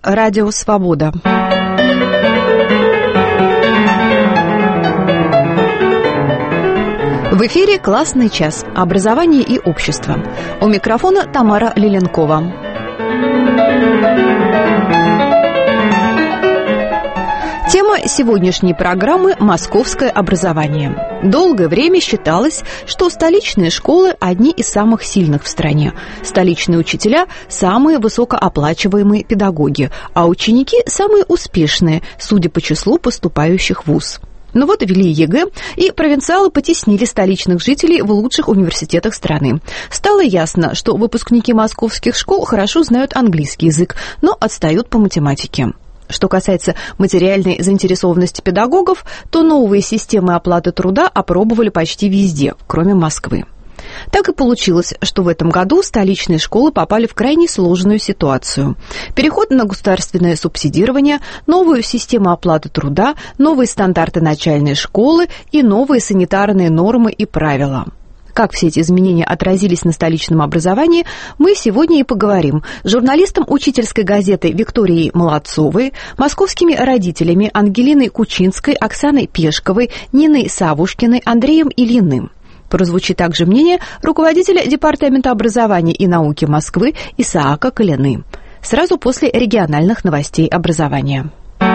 Радио Свобода. В эфире «Классный час. Образование и общество». У микрофона Тамара Лиленкова. Тема сегодняшней программы – московское образование. Долгое время считалось, что столичные школы – одни из самых сильных в стране. Столичные учителя – самые высокооплачиваемые педагоги, а ученики – самые успешные, судя по числу поступающих в вуз. Но вот ввели ЕГЭ, и провинциалы потеснили столичных жителей в лучших университетах страны. Стало ясно, что выпускники московских школ хорошо знают английский язык, но отстают по математике. Что касается материальной заинтересованности педагогов, то новые системы оплаты труда опробовали почти везде, кроме Москвы. Так и получилось, что в этом году столичные школы попали в крайне сложную ситуацию. Переход на государственное субсидирование, новую систему оплаты труда, новые стандарты начальной школы и новые санитарные нормы и правила. Как все эти изменения отразились на столичном образовании, мы сегодня и поговорим с журналистом учительской газеты Викторией Молодцовой, московскими родителями Ангелиной Кучинской, Оксаной Пешковой, Ниной Савушкиной, Андреем Ильиным. Прозвучит также мнение руководителя Департамента образования и науки Москвы Исаака Калины. Сразу после региональных новостей образования.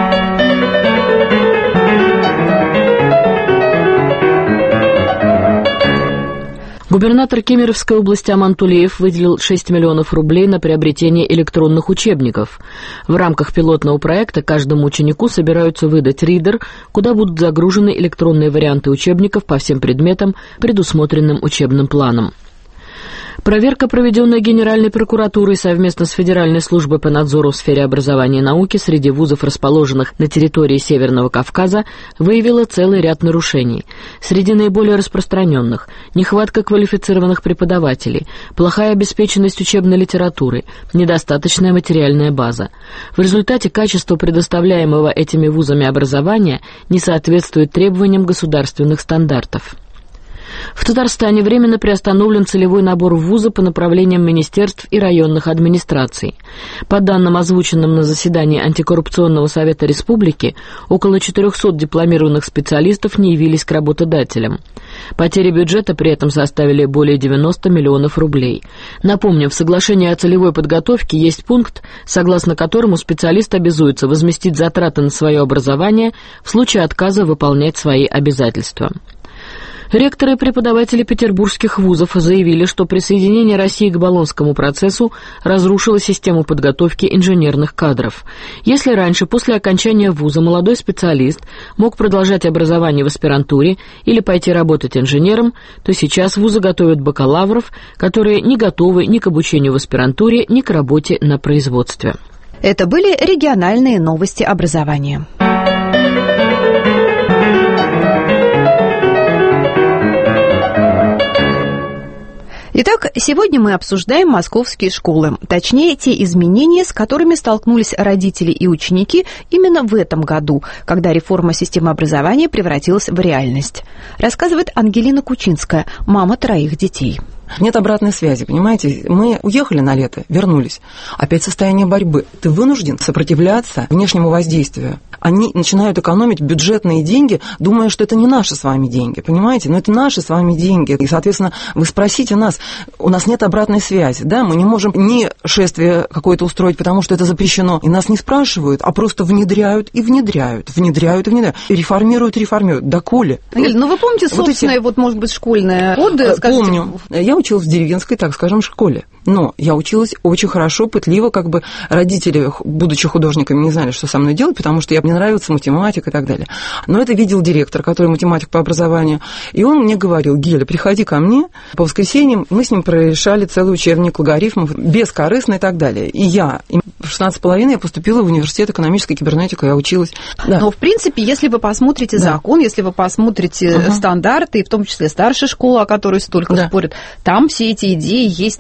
Губернатор Кемеровской области Аман Тулеев выделил 6 миллионов рублей на приобретение электронных учебников. В рамках пилотного проекта каждому ученику собираются выдать ридер, куда будут загружены электронные варианты учебников по всем предметам, предусмотренным учебным планом. Проверка, проведенная Генеральной прокуратурой совместно с Федеральной службой по надзору в сфере образования и науки среди вузов, расположенных на территории Северного Кавказа, выявила целый ряд нарушений. Среди наиболее распространенных – нехватка квалифицированных преподавателей, плохая обеспеченность учебной литературы, недостаточная материальная база. В результате качество предоставляемого этими вузами образования не соответствует требованиям государственных стандартов. В Татарстане временно приостановлен целевой набор в вузы по направлениям министерств и районных администраций. По данным, озвученным на заседании Антикоррупционного совета республики, около 400 дипломированных специалистов не явились к работодателям. Потери бюджета при этом составили более 90 миллионов рублей. Напомним, в соглашении о целевой подготовке есть пункт, согласно которому специалист обязуется возместить затраты на свое образование в случае отказа выполнять свои обязательства. Ректоры и преподаватели петербургских вузов заявили, что присоединение России к Болонскому процессу разрушило систему подготовки инженерных кадров. Если раньше, после окончания вуза, молодой специалист мог продолжать образование в аспирантуре или пойти работать инженером, то сейчас вузы готовят бакалавров, которые не готовы ни к обучению в аспирантуре, ни к работе на производстве. Это были региональные новости образования. Итак, сегодня мы обсуждаем московские школы, точнее, те изменения, с которыми столкнулись родители и ученики именно в этом году, когда реформа системы образования превратилась в реальность. Рассказывает Ангелина Кучинская, мама 3 детей. Нет обратной связи, понимаете? Мы уехали на лето, вернулись. Опять состояние борьбы. Ты вынужден сопротивляться внешнему воздействию. Они начинают экономить бюджетные деньги, думая, что это не наши с вами деньги, понимаете? Но это наши с вами деньги. И, соответственно, вы спросите нас, у нас нет обратной связи, да? Мы не можем ни шествие какое-то устроить, потому что это запрещено. И нас не спрашивают, а просто внедряют и внедряют. И реформируют. Доколе? Ангель, ну вы помните собственные, может быть, школьные годы? Помню. Я училась в деревенской, так скажем, школе. Но я училась очень хорошо, пытливо, родители, будучи художниками, не знали, что со мной делать, потому что мне нравится математика и так далее. Но это видел директор, который математик по образованию, и он мне говорил: Геля, приходи ко мне по воскресеньям, мы с ним прорешали целый учебник логарифмов, бескорыстно и так далее. И в 16,5 я поступила в университет экономической кибернетики, я училась. Да. Но, в принципе, если вы посмотрите закон, если вы посмотрите стандарты, и в том числе старшая школа, о которой столько спорят, там все эти идеи есть, там вообще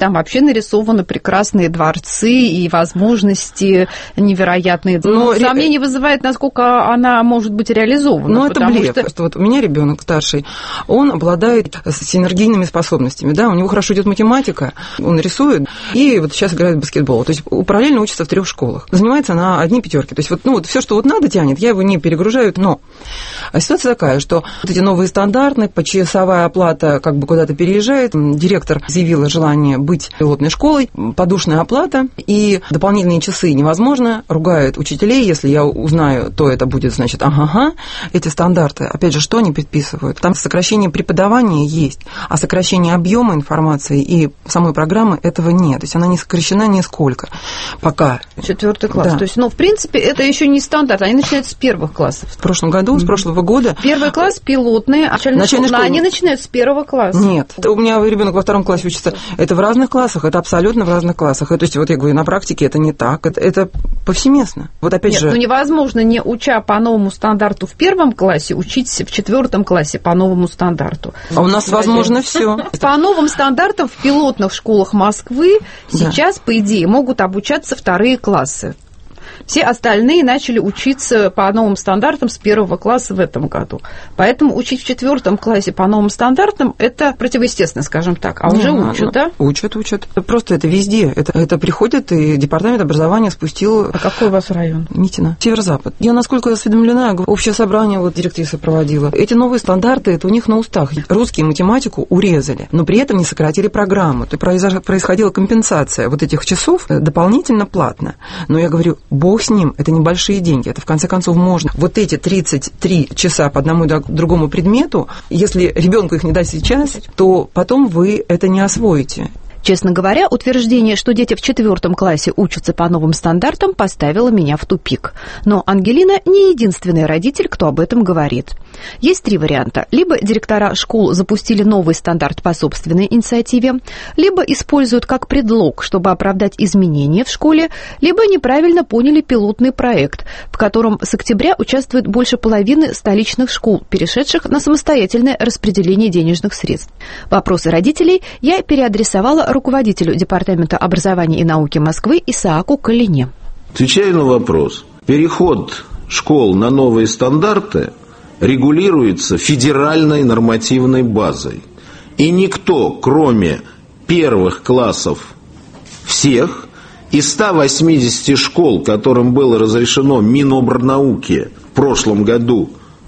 нарисованы прекрасные дворцы и возможности невероятные. Но сомнение вызывает, насколько она может быть реализована. Ну, это блеф. Что вот у меня ребенок старший, он обладает синергийными способностями, да, у него хорошо идет математика, он рисует, и вот сейчас играет в баскетбол. То есть параллельно учится в 3 школах. Занимается на одни 5. То есть вот все, что вот надо, тянет, я его не перегружаю, но ситуация такая, что вот эти новые стандарты, почасовая оплата как бы куда-то переезжает, директор заявила желание быть пилотной школой, подушная оплата, и дополнительные часы невозможно, ругают учителей, если я узнаю, то это будет, значит, эти стандарты, опять же, что они предписывают? Там сокращение преподавания есть, а сокращение объема информации и самой программы этого нет, то есть она не сокращена нисколько пока. 4 класс, да. То есть, в принципе, это еще не стандарт, они начинают с 1 класса. В прошлом году, с прошлого года. 1 класс пилотные, а начальная школа, они начинают с 1 класса. Нет, у меня ребенок во 2 классе учится, это в разных классах, это абсолютно в разных классах, то есть, вот я говорю, на практике это не так, это повсеместно. Вот опять же... невозможно, не уча по новому стандарту в 1 классе, учиться в 4 классе по новому стандарту. А у нас возможно все. По новым стандартам в пилотных школах Москвы сейчас, по идее, могут обучаться 2 классы. Все остальные начали учиться по новым стандартам с 1 класса в этом году. Поэтому учить в 4 классе по новым стандартам – это противоестественно, скажем так. А уже учат, да? Учат. Просто это везде. Это приходит, и департамент образования спустил... А какой у вас район? Митино. Северо-запад. Я, насколько осведомлена, общее собрание директриса проводила. Эти новые стандарты, это у них на устах. Русский и математику урезали, но при этом не сократили программу. То есть происходила компенсация вот этих часов дополнительно платно. Но я говорю, бог с ним, это небольшие деньги, это в конце концов можно. Вот эти 33 часа по одному и другому предмету, если ребенку их не дать сейчас, то потом вы это не освоите. Честно говоря, утверждение, что дети в 4 классе учатся по новым стандартам, поставило меня в тупик. Но Ангелина не единственный родитель, кто об этом говорит. Есть 3 варианта. Либо директора школ запустили новый стандарт по собственной инициативе, либо используют как предлог, чтобы оправдать изменения в школе, либо неправильно поняли пилотный проект, в котором с октября участвует больше половины столичных школ, перешедших на самостоятельное распределение денежных средств. Вопросы родителей я переадресовала руководителю Департамента образования и науки Москвы Исааку Калине. Отвечая на вопрос, переход школ на новые стандарты регулируется федеральной нормативной базой. И никто, кроме 1 классов всех, из 180 школ, которым было разрешено Минобрнауки в прошлом году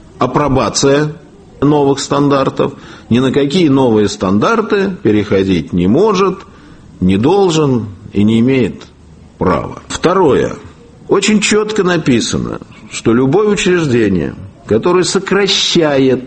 апробация новых стандартов, ни на какие новые стандарты переходить не может, не должен и не имеет права. Второе. Очень четко написано, что любое учреждение, которое сокращает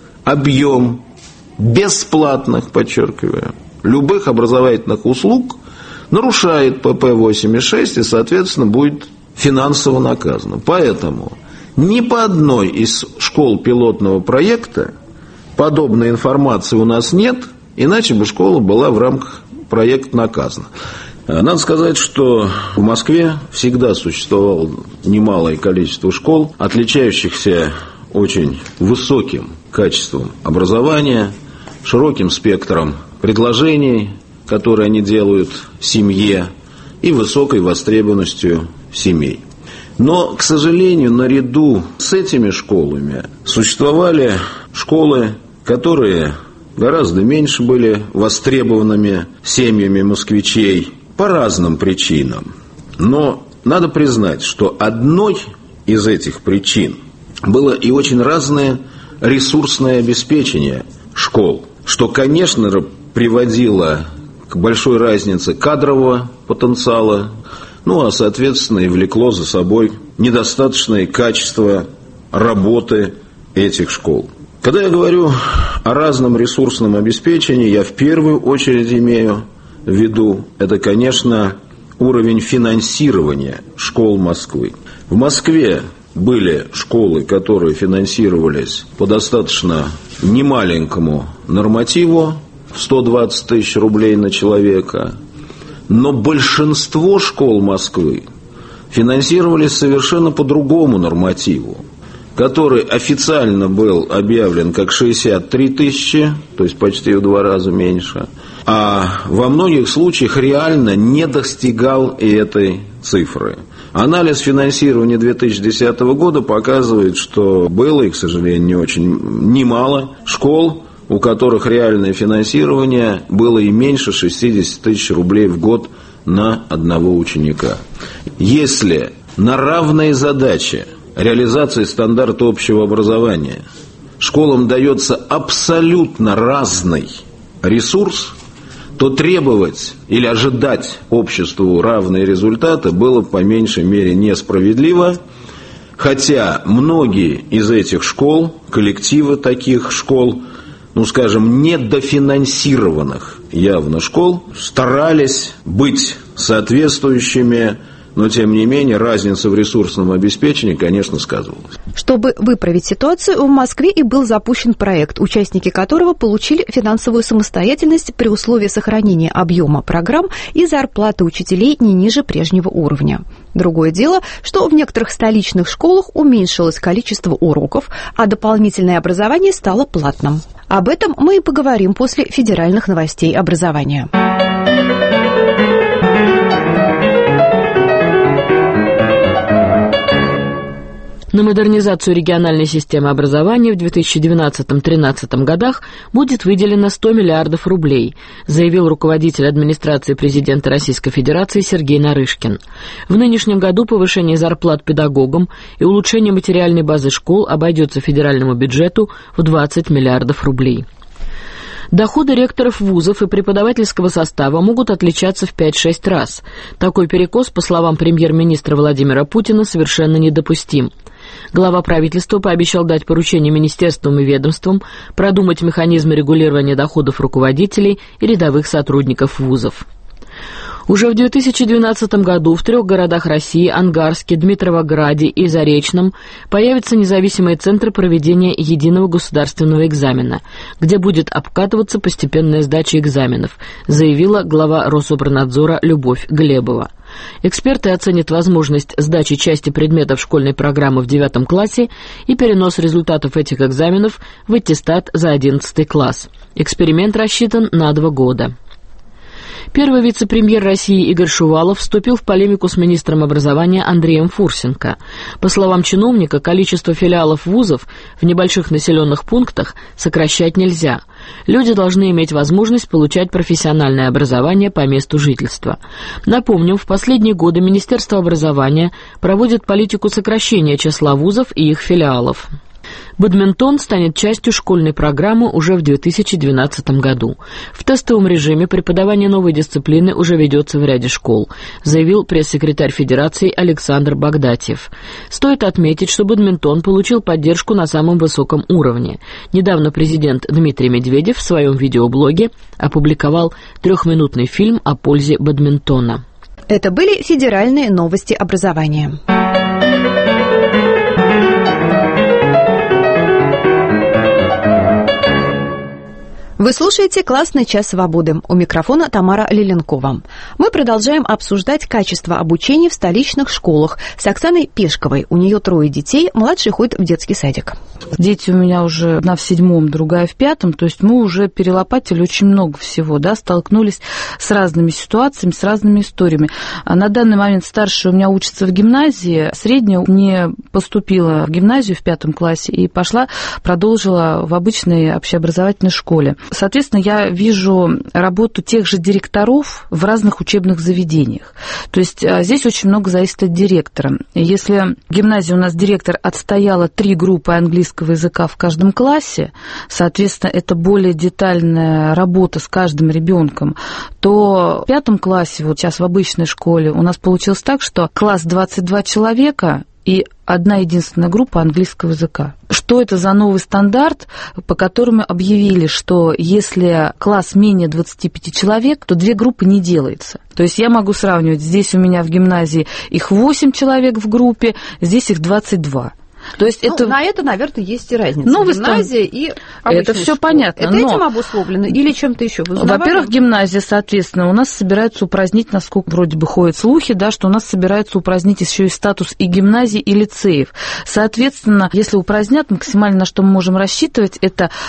объем бесплатных, подчеркиваю, любых образовательных услуг, нарушает ПП 8.6 и, соответственно, будет финансово наказано. Поэтому ни по одной из школ пилотного проекта подобной информации у нас нет, иначе бы школа была в рамках проекта наказана. Надо сказать, что в Москве всегда существовало немалое количество школ, отличающихся очень высоким качеством образования, широким спектром предложений, которые они делают семье, и высокой востребованностью семей. Но, к сожалению, наряду с этими школами существовали школы, которые гораздо меньше были востребованными семьями москвичей по разным причинам. Но надо признать, что одной из этих причин было и очень разное ресурсное обеспечение школ, что, конечно, приводило к большой разнице кадрового потенциала, а, соответственно, и влекло за собой недостаточное качество работы этих школ. Когда я говорю о разном ресурсном обеспечении, я в первую очередь имею в виду, это, конечно, уровень финансирования школ Москвы. В Москве были школы, которые финансировались по достаточно немаленькому нормативу, 120 тысяч рублей на человека, но большинство школ Москвы финансировались совершенно по другому нормативу, который официально был объявлен как 63 тысячи, то есть почти в 2 раза меньше, а во многих случаях реально не достигал и этой цифры. Анализ финансирования 2010 года показывает, что было, и, к сожалению, немало школ, у которых реальное финансирование было и меньше 60 тысяч рублей в год на одного ученика. Если на равные задачи реализации стандарта общего образования школам дается абсолютно разный ресурс, то требовать или ожидать обществу равные результаты было по меньшей мере несправедливо, хотя многие из этих школ, коллективы таких школ, недофинансированных явно школ, старались быть соответствующими, но, тем не менее, разница в ресурсном обеспечении, конечно, сказывалась. Чтобы выправить ситуацию, в Москве и был запущен проект, участники которого получили финансовую самостоятельность при условии сохранения объема программ и зарплаты учителей не ниже прежнего уровня. Другое дело, что в некоторых столичных школах уменьшилось количество уроков, а дополнительное образование стало платным. Об этом мы и поговорим после федеральных новостей образования. На модернизацию региональной системы образования в 2012-2013 годах будет выделено 100 миллиардов рублей, заявил руководитель администрации президента Российской Федерации Сергей Нарышкин. В нынешнем году повышение зарплат педагогам и улучшение материальной базы школ обойдется федеральному бюджету в 20 миллиардов рублей. Доходы ректоров вузов и преподавательского состава могут отличаться в 5-6 раз. Такой перекос, по словам премьер-министра Владимира Путина, совершенно недопустим. Глава правительства пообещал дать поручение министерствам и ведомствам продумать механизмы регулирования доходов руководителей и рядовых сотрудников вузов. Уже в 2012 году в 3 городах России – Ангарске, Дмитровграде и Заречном – появятся независимые центры проведения единого государственного экзамена, где будет обкатываться постепенная сдача экзаменов, заявила глава Рособорнадзора Любовь Глебова. Эксперты оценят возможность сдачи части предметов школьной программы в 9 классе и перенос результатов этих экзаменов в аттестат за 11 класс. Эксперимент рассчитан на 2 года. Первый вице-премьер России Игорь Шувалов вступил в полемику с министром образования Андреем Фурсенко. По словам чиновника, количество филиалов вузов в небольших населенных пунктах сокращать нельзя. Люди должны иметь возможность получать профессиональное образование по месту жительства. Напомним, в последние годы Министерство образования проводит политику сокращения числа вузов и их филиалов. Бадминтон станет частью школьной программы уже в 2012 году. В тестовом режиме преподавание новой дисциплины уже ведется в ряде школ, заявил пресс-секретарь Федерации Александр Багдатьев. Стоит отметить, что бадминтон получил поддержку на самом высоком уровне. Недавно президент Дмитрий Медведев в своем видеоблоге опубликовал 3-минутный фильм о пользе бадминтона. Это были федеральные новости образования. Вы слушаете «Классный час свободы». У микрофона Тамара Лиленкова. Мы продолжаем обсуждать качество обучения в столичных школах с Оксаной Пешковой. У нее 3 детей, младший ходит в детский садик. Дети у меня уже одна в 7-м, другая в 5-м, то есть мы уже перелопатили очень много всего, да, столкнулись с разными ситуациями, с разными историями. А на данный момент старшая у меня учится в гимназии, средняя не поступила в гимназию в 5 классе и продолжила в обычной общеобразовательной школе. Соответственно, я вижу работу тех же директоров в разных учебных заведениях. То есть здесь очень много зависит от директора. Если в гимназии у нас директор отстояла 3 группы английского языка в каждом классе, соответственно, это более детальная работа с каждым ребенком, то в 5 классе, вот сейчас в обычной школе, у нас получилось так, что класс 22 человека и одна единственная группа английского языка. Что это за новый стандарт, по которому объявили, что если класс менее 25 человек, то 2 группы не делается. То есть я могу сравнивать, здесь у меня в гимназии их 8 человек в группе, здесь их 22. То есть на это, наверное, есть и разница. Гимназия и обычная это все школа. понятно. Это этим обусловлено или чем-то еще? Во-первых, гимназия, соответственно, у нас собираются упразднить, насколько вроде бы ходят слухи, да, что у нас собираются упразднить еще и статус и гимназий, и лицеев. Соответственно, если упразднят, максимально на что мы можем рассчитывать, это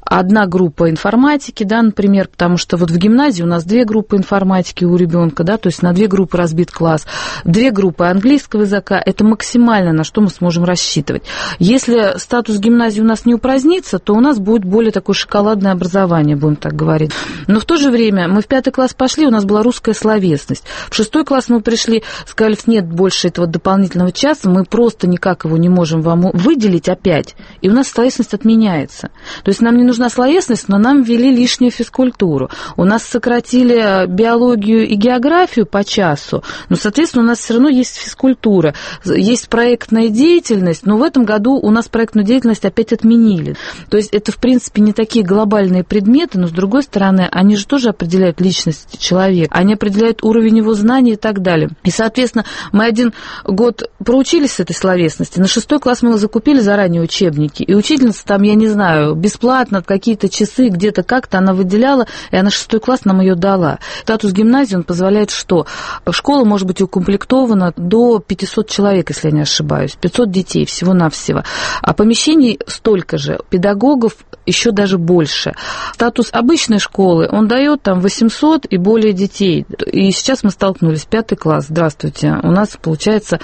одна группа информатики, да, например, потому что вот в гимназии у нас 2 группы информатики у ребенка, да, то есть на 2 группы разбит класс, 2 группы английского языка, это максимально, на что мы сможем рассчитывать. Если статус гимназии у нас не упразднится, то у нас будет более такое шоколадное образование, будем так говорить. Но в то же время мы в 5 класс пошли, у нас была русская словесность. В 6 класс мы пришли, сказали, нет больше этого дополнительного часа, мы просто никак его не можем вам выделить опять, и у нас словесность отменяется. То есть нам не нужна словесность, но нам ввели лишнюю физкультуру. У нас сократили биологию и географию по часу, но, соответственно, у нас все равно есть физкультура, есть проектная деятельность, но в этом году у нас проектную деятельность опять отменили. То есть это, в принципе, не такие глобальные предметы, но, с другой стороны, они же тоже определяют личность человека, они определяют уровень его знаний и так далее. И, соответственно, мы 1 год проучились с этой словесности, на 6 класс мы закупили заранее учебники, и учительница там, я не знаю, бесплатно какие-то часы где-то как-то она выделяла, и она 6 класс нам ее дала. Статус гимназии, он позволяет что? Школа может быть укомплектована до 500 человек, если я не ошибаюсь, 500 детей всего-навсего, а помещений столько же, педагогов еще даже больше. Статус обычной школы, он дает там 800 и более детей. И сейчас мы столкнулись, 5 класс, здравствуйте, у нас получается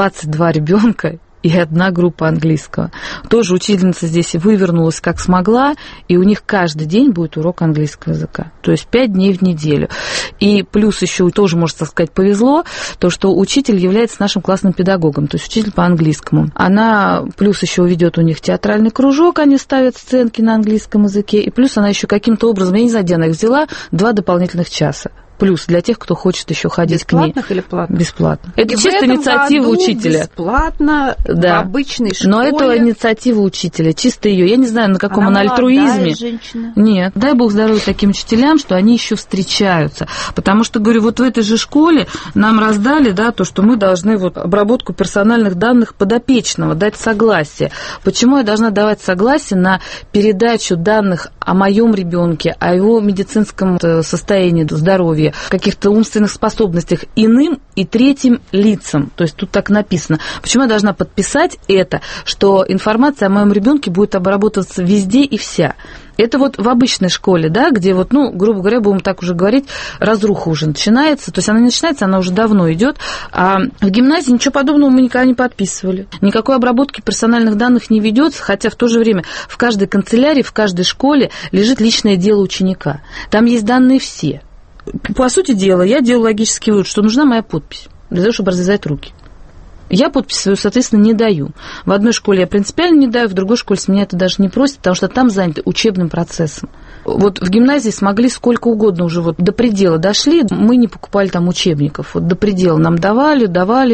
22 ребенка и 1 группа английского. Тоже учительница здесь вывернулась как смогла, и у них каждый день будет урок английского языка. То есть 5 дней в неделю. И плюс еще тоже, можно так сказать, повезло, то, что учитель является нашим классным педагогом, то есть учитель по английскому. Она плюс еще ведет у них театральный кружок, они ставят сценки на английском языке, и плюс она еще каким-то образом, я не знаю, где она их взяла, 2 дополнительных часа. Плюс для тех, кто хочет еще ходить к ней. Бесплатных или платных? Бесплатно. Это чисто инициатива учителя. Бесплатно, да, в обычной школе. Но это инициатива учителя, чисто ее. Я не знаю, на каком она альтруизме. Женщина. Нет. Дай бог здоровья таким учителям, что они еще встречаются. Потому что, говорю, вот в этой же школе нам раздали, да, то, что мы должны вот обработку персональных данных подопечного, дать согласие. Почему я должна давать согласие на передачу данных о моем ребенке, о его медицинском состоянии здоровья, каких-то умственных способностях иным и третьим лицам? То есть тут так написано. Почему я должна подписать это, что информация о моем ребенке будет обрабатываться везде и вся? Это вот в обычной школе, да, где вот, ну, грубо говоря, будем так уже говорить, разруха уже начинается. То есть она не начинается, она уже давно идет. А в гимназии ничего подобного мы никогда не подписывали. Никакой обработки персональных данных не ведется, хотя в то же время в каждой канцелярии, в каждой школе лежит личное дело ученика. Там есть данные все. По сути дела, я делаю логический вывод, что нужна моя подпись для того, чтобы развязать руки. Я подпись свою, соответственно, не даю. В одной школе я принципиально не даю, в другой школе с меня это даже не просят, потому что там заняты учебным процессом. Вот в гимназии смогли сколько угодно уже, вот до предела дошли, мы не покупали там учебников, вот до предела нам давали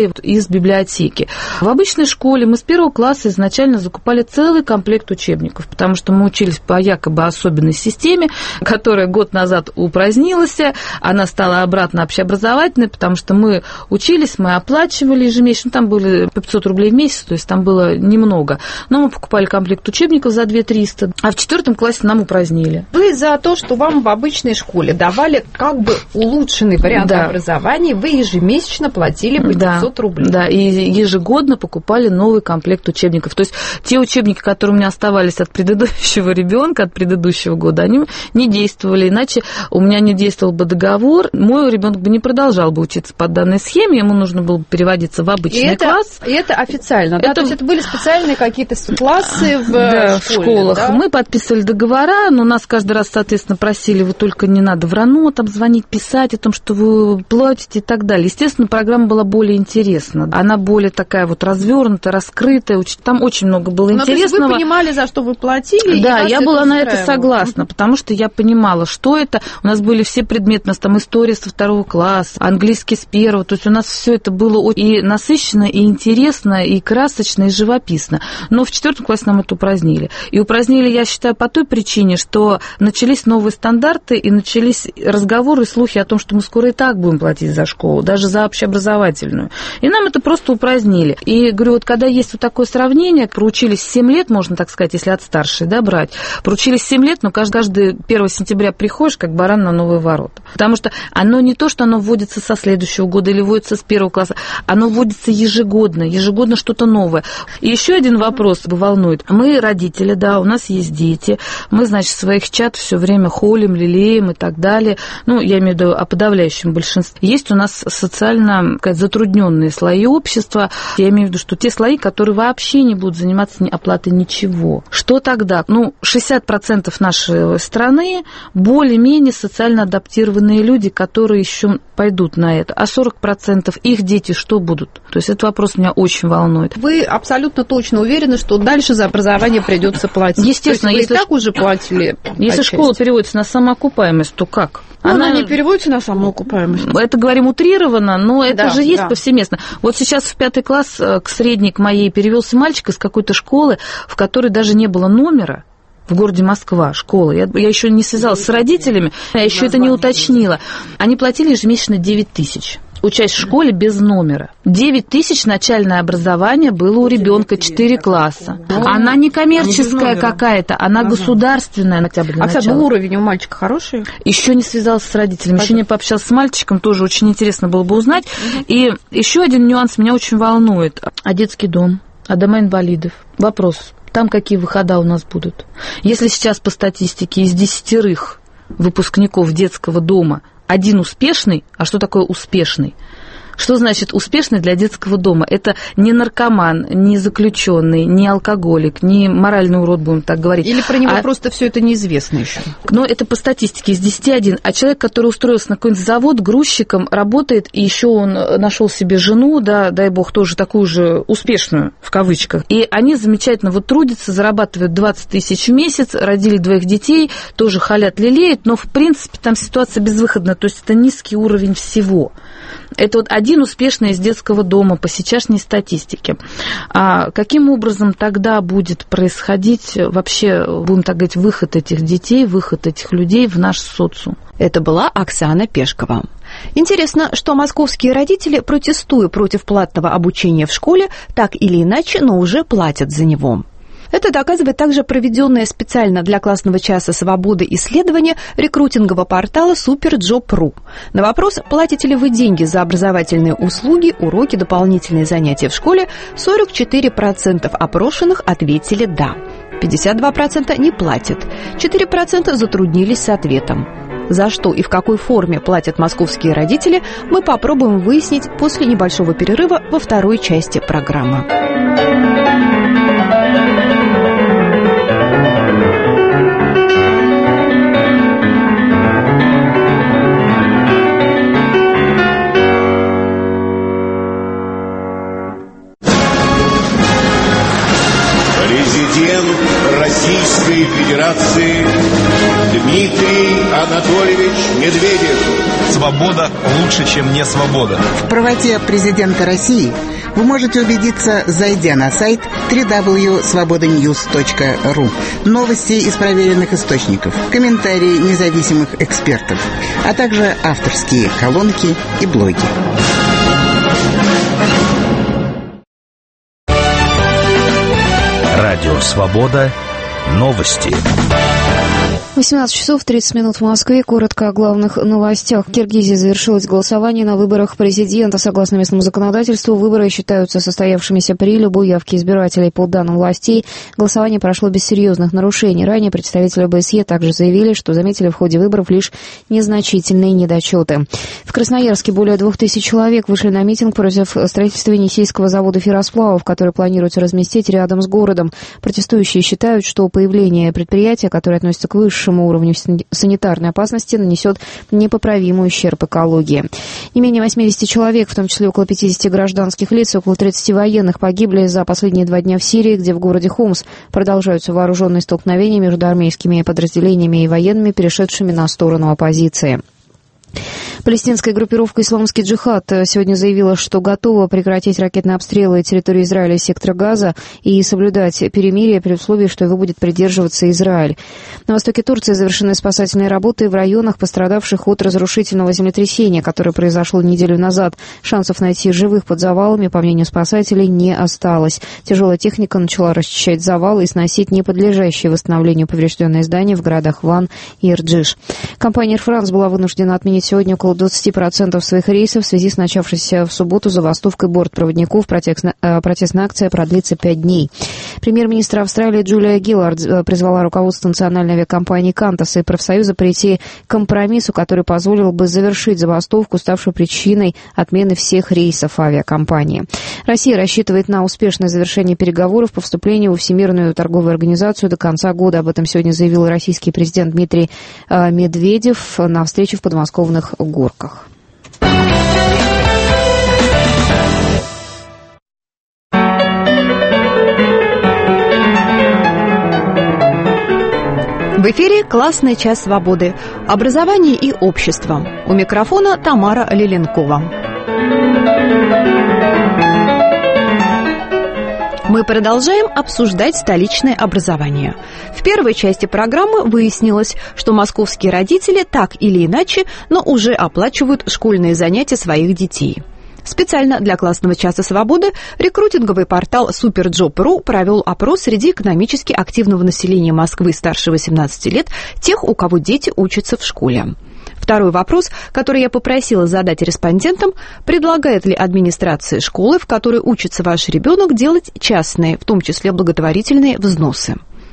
из библиотеки. В обычной школе мы с 1 класса изначально закупали целый комплект учебников, потому что мы учились по якобы особенной системе, которая год назад упразднилась, она стала обратно общеобразовательной, потому что мы учились, мы оплачивали ежемесячно, там были по 500 рублей в месяц, то есть там было немного, но мы покупали комплект учебников за 2300, а в 4 классе нам упразднили. Вы за то, что вам в обычной школе давали как бы улучшенный вариант образования, вы ежемесячно платили по 500 рублей. Да, и ежегодно покупали новый комплект учебников. То есть те учебники, которые у меня оставались от предыдущего ребенка, от предыдущего года, они не действовали. Иначе у меня не действовал бы договор, мой ребенок бы не продолжал бы учиться по данной схеме, ему нужно было бы переводиться в обычный класс. И это официально, да? То есть это были специальные какие-то классы в школах. Да? Мы подписывали договора, но нас каждый раз, соответственно, просили, вы только не надо в РАНО там звонить, писать о том, что вы платите и так далее. Естественно, программа была более интересна. Она более такая вот развернутая, раскрытая. Там очень много было интересного. То есть вы понимали, за что вы платили? Да, я была на это согласна, потому что я понимала, что это. У нас были все предметы, у нас там история со 2 класса, английский с 1. То есть у нас все это было и насыщенно, и интересно, и красочно, и живописно. Но в 4 классе нам это упразднили. И упразднили, я считаю, по той причине, что начались новые стандарты, и начались разговоры и слухи о том, что мы скоро и так будем платить за школу, даже за общеобразовательную. И нам это просто упразднили. И, говорю, вот когда есть вот такое сравнение, проучились 7 лет, можно так сказать, если от старшей, да, брать, проучились 7 лет, но каждый 1 сентября приходишь, как баран на новые ворота. Потому что оно не то, что оно вводится со следующего года или вводится с 1 класса, оно вводится ежегодно. ежегодно что-то новое. И еще один вопрос волнует. Мы родители, да, у нас есть дети, мы, значит, своих чад все время холим, лелеем и так далее. Ну, я имею в виду о подавляющем большинстве. Есть у нас социально затрудненные слои общества. Я имею в виду, что те слои, которые вообще не будут заниматься оплатой ничего. Что тогда? 60% нашей страны более-менее социально адаптированные люди, которые еще пойдут на это. А 40% их дети что будут? То есть этот вопрос меня очень волнует. Вы абсолютно точно уверены, что дальше за образование придется платить? Естественно, если вы и так уже платили. Если школа переводится на самоокупаемость, то как? Она не переводится на самоокупаемость. Это говорим утрированно, но это же есть повсеместно. Вот сейчас в 5 класс к средней к моей перевелся мальчик из какой-то школы, в которой даже не было номера. В городе Москва, школа. Я еще не связалась с родителями, я еще это не уточнила. Они платили ежемесячно 9 тысяч. Учась в школе без номера. 9 тысяч начальное образование было у ребенка 4 класса. Она не коммерческая какая-то, она государственная хотя бы для начала. Кстати, уровень у мальчика хороший? Еще не связалась с родителями, еще не пообщалась с мальчиком, тоже очень интересно было бы узнать. И еще один нюанс меня очень волнует. А детский дом, а дома инвалидов? Вопрос. Там какие выхода у нас будут? Если сейчас по статистике из 10 выпускников детского дома 1 успешный, а что такое успешный? Что значит успешный для детского дома? Это не наркоман, не заключенный, не алкоголик, не моральный урод, будем так говорить. Или про него просто все это неизвестно еще? Но это по статистике из 10 1. А человек, который устроился на какой-нибудь завод грузчиком, работает, и еще он нашел себе жену, да, дай бог, тоже такую же успешную, в кавычках. И они замечательно трудятся, зарабатывают 20 тысяч в месяц, родили 2 детей, тоже халят, лелеют, но, в принципе, там ситуация безвыходная, то есть это низкий уровень всего. Это 1 успешный из детского дома по сейчасшней статистике. А каким образом тогда будет происходить вообще, будем так говорить, выход этих детей, выход этих людей в наш социум? Это была Оксана Пешкова. Интересно, что московские родители, протестуя против платного обучения в школе, так или иначе, но уже платят за него. Это доказывает также проведенное специально для классного часа «Свободы» исследование рекрутингового портала Superjob.ru. На вопрос, платите ли вы деньги за образовательные услуги, уроки, дополнительные занятия в школе, 44% опрошенных ответили «да». 52% не платят, 4% затруднились с ответом. За что и в какой форме платят московские родители, мы попробуем выяснить после небольшого перерыва во второй части программы. Президент Российской Федерации Дмитрий Анатольевич Медведев. Свобода лучше, чем не свобода. В правоте президента России вы можете убедиться, зайдя на сайт www.svobodanews.ru. Новости из проверенных источников, комментарии независимых экспертов, а также авторские колонки и блоги. Радио «Свобода». Новости. 18 часов 30 минут в Москве. Коротко о главных новостях. В Киргизии завершилось голосование на выборах президента. Согласно местному законодательству, выборы считаются состоявшимися при любой явке избирателей. По данным властей, голосование прошло без серьезных нарушений. Ранее представители ОБСЕ также заявили, что заметили в ходе выборов лишь незначительные недочеты. В Красноярске более 2000 человек вышли на митинг против строительства Енисейского завода ферросплавов, который планируется разместить рядом с городом. Протестующие считают, что появление предприятия, которое относится к высшему уровню санитарной опасности, нанесет непоправимый ущерб экологии. Не менее 80 человек, в том числе около 50 гражданских лиц, около 30 военных погибли за последние 2 дня в Сирии, где в городе Хомс продолжаются вооруженные столкновения между армейскими подразделениями и военными, перешедшими на сторону оппозиции. Палестинская группировка «Исламский джихад» сегодня заявила, что готова прекратить ракетные обстрелы территории Израиля и сектора Газа и соблюдать перемирие при условии, что его будет придерживаться Израиль. На востоке Турции завершены спасательные работы в районах, пострадавших от разрушительного землетрясения, которое произошло неделю назад. Шансов найти живых под завалами, по мнению спасателей, не осталось. Тяжелая техника начала расчищать завалы и сносить неподлежащие восстановлению поврежденные здания в городах Ван и Ирджиш. Компания Air France была вынуждена отменить сегодня около 20% своих рейсов в связи с начавшейся в субботу забастовкой бортпроводников. Протестная акция продлится 5 дней. Премьер-министр Австралии Джулия Гиллард призвала руководство национальной авиакомпании «Кантас» и профсоюза прийти к компромиссу, который позволил бы завершить забастовку, ставшую причиной отмены всех рейсов авиакомпании. Россия рассчитывает на успешное завершение переговоров по вступлению во Всемирную торговую организацию до конца года. Об этом сегодня заявил российский президент Дмитрий Медведев на встрече в подмосковных Горках. В эфире «Классный час свободы». Образование и общество. У микрофона Тамара Лиленкова. Мы продолжаем обсуждать столичное образование. В первой части программы выяснилось, что московские родители так или иначе, но уже оплачивают школьные занятия своих детей. Специально для «Классного часа свободы» рекрутинговый портал Superjob.ru провел опрос среди экономически активного населения Москвы старше 18 лет, тех, у кого дети учатся в школе. Второй вопрос, который я попросила задать респондентам: предлагает ли администрация школы, в которой учится ваш ребенок, делать частные, в том числе благотворительные взносы?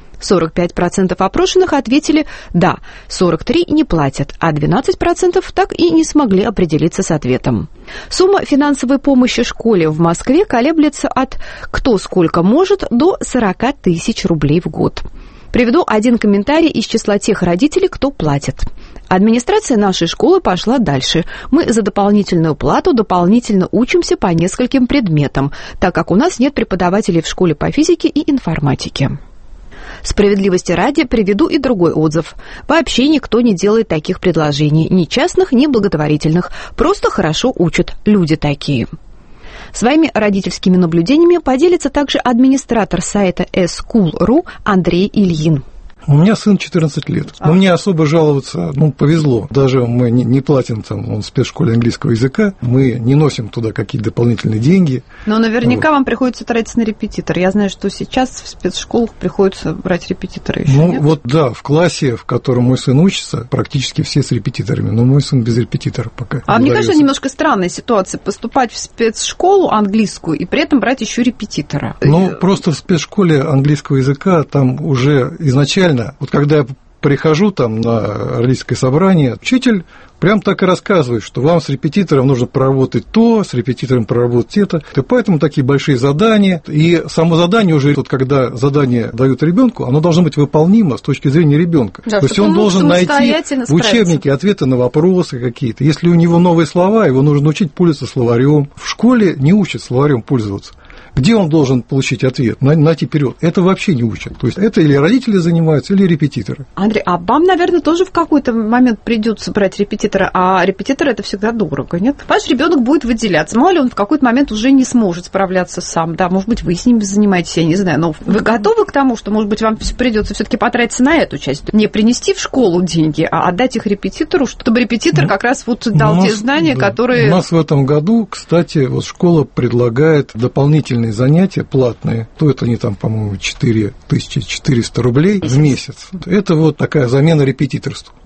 45% опрошенных ответили «да», 43% не платят, а 12% так и не смогли определиться с ответом. Сумма финансовой помощи школе в Москве колеблется от «кто сколько может» до 40 тысяч рублей в год. Приведу один комментарий из числа тех родителей, кто платит. Администрация нашей школы пошла дальше. Мы за дополнительную плату дополнительно учимся по нескольким предметам, так как у нас нет преподавателей в школе по физике и информатике. Справедливости ради приведу и другой отзыв. Вообще никто не делает таких предложений, ни частных, ни благотворительных. Просто хорошо учат, люди такие. Своими родительскими наблюдениями поделится также администратор сайта school.ru Андрей Ильин. У меня сын 14 лет. Но мне особо жаловаться, повезло. Даже мы не платим там в спецшколе английского языка, мы не носим туда какие-то дополнительные деньги. Но наверняка вам приходится тратить на репетитор. Я знаю, что сейчас в спецшколах приходится брать репетитора еще. Вот да, в классе, в котором мой сын учится, практически все с репетиторами, но мой сын без репетитора пока. А мне кажется, немножко странная ситуация поступать в спецшколу английскую и при этом брать еще репетитора. Просто в спецшколе английского языка там уже изначально, вот когда я прихожу там на родительское собрание, учитель прям так и рассказывает, что вам с репетитором нужно проработать то, с репетитором проработать это. И поэтому такие большие задания. И само задание уже, когда задание дают ребенку, оно должно быть выполнимо с точки зрения ребенка. Да, то есть он должен найти в учебнике ответы на вопросы какие-то. Если у него новые слова, его нужно учить пользоваться словарем. В школе не учат словарем пользоваться. Где он должен получить ответ? Найти вперед. Это вообще не учат. То есть это или родители занимаются, или репетиторы. Андрей, а вам, наверное, тоже в какой-то момент придется брать репетитора, а репетитор это всегда дорого, нет? Ваш ребенок будет выделяться. Мало ли он в какой-то момент уже не сможет справляться сам. Да, может быть, вы с ним занимаетесь, я не знаю. Но вы готовы к тому, что, может быть, вам придется все-таки потратиться на эту часть? Не принести в школу деньги, а отдать их репетитору, чтобы репетитор как раз вот дал те знания, которые... У нас в этом году, кстати, вот школа предлагает дополнительные занятия платные, то это они там, по-моему, 4400 рублей в месяц. Это вот такая замена репетиторству.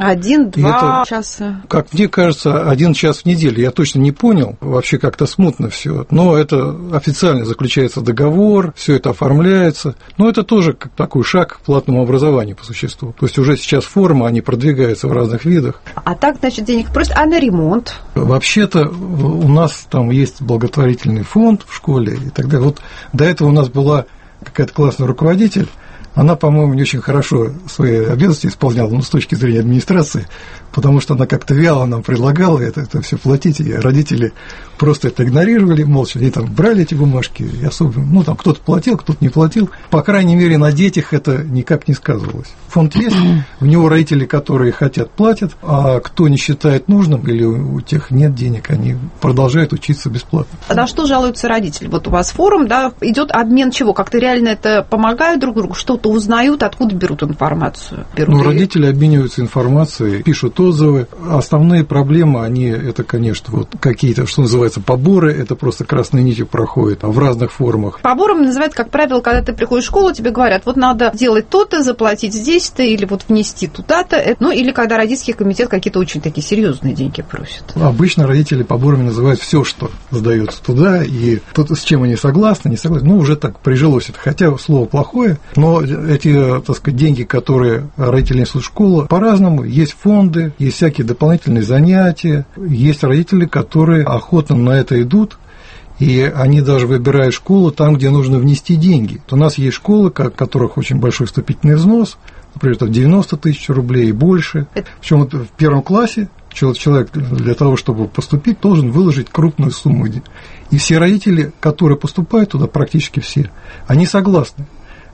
1-2 часа. Как мне кажется, 1 час в неделю. Я точно не понял, вообще как-то смутно все. Но это официально заключается договор, все это оформляется. Но это тоже как такой шаг к платному образованию по существу. То есть уже сейчас форма, они продвигаются в разных видах. А так, значит, денег просят, а на ремонт? Вообще-то у нас там есть благотворительный фонд в школе и так далее. Вот до этого у нас была какая-то классная руководитель. Она, по-моему, не очень хорошо свои обязанности исполняла, с точки зрения администрации, потому что она как-то вяло нам предлагала это все платить, и родители просто это игнорировали молча, они там брали эти бумажки, и особо, там кто-то платил, кто-то не платил. По крайней мере, на детях это никак не сказывалось. Фонд есть, в него родители, которые хотят, платят, а кто не считает нужным или у тех нет денег, они продолжают учиться бесплатно. А на что жалуются родители? Вот у вас форум, да, идет обмен чего? Как-то реально это помогают друг другу? Что что узнают, откуда берут информацию? Родители обмениваются информацией, пишут отзывы. Основные проблемы, это, конечно, вот какие-то, что называется, поборы, это просто красной нитью проходит в разных формах. Побором называют, как правило, когда ты приходишь в школу, тебе говорят, вот надо делать то-то, заплатить здесь-то, или вот внести туда-то, или когда родительский комитет какие-то очень такие серьезные деньги просит. Обычно родители поборами называют все, что сдается туда, и то, с чем они согласны, не согласны. Уже так прижилось это, хотя слово плохое, но эти, так сказать, деньги, которые родители несут в школу, по-разному. Есть фонды, есть всякие дополнительные занятия, есть родители, которые охотно на это идут, и они даже выбирают школу там, где нужно внести деньги. У нас есть школы, у которых очень большой вступительный взнос, например, 90 тысяч рублей и больше. Причем вот в первом классе человек для того, чтобы поступить, должен выложить крупную сумму. И все родители, которые поступают туда, практически все, они согласны.